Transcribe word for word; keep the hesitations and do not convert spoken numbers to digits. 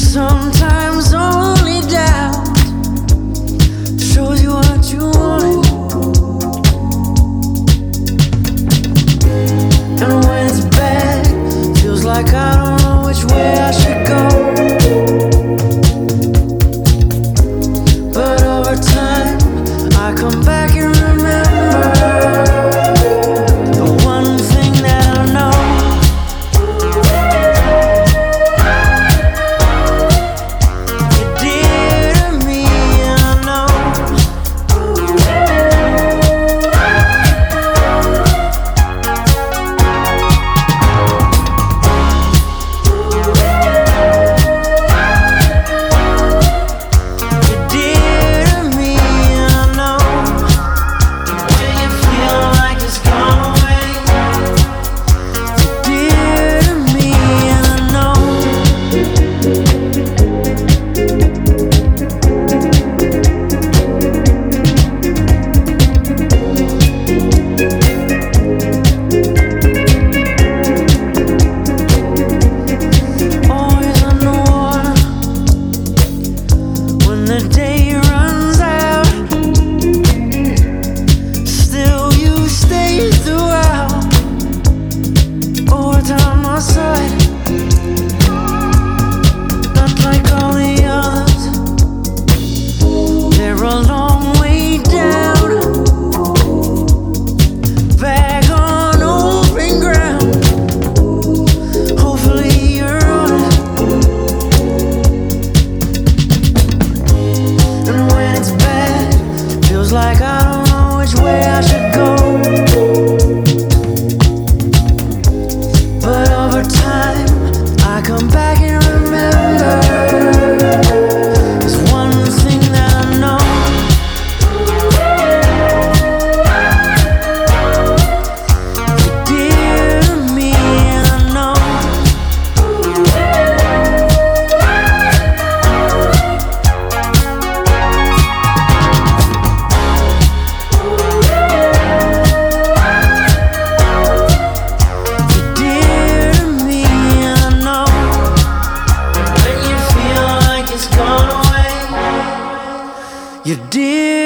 Sometimes only doubt shows you what you want. And when it's bad, feels like I don't know which way I should go. But over time, I come back and remember the one thing that I know. Like I don't know which way I should go. But over time, I come back and remember there's one thing that I know. You're dear to me, and I know. You did.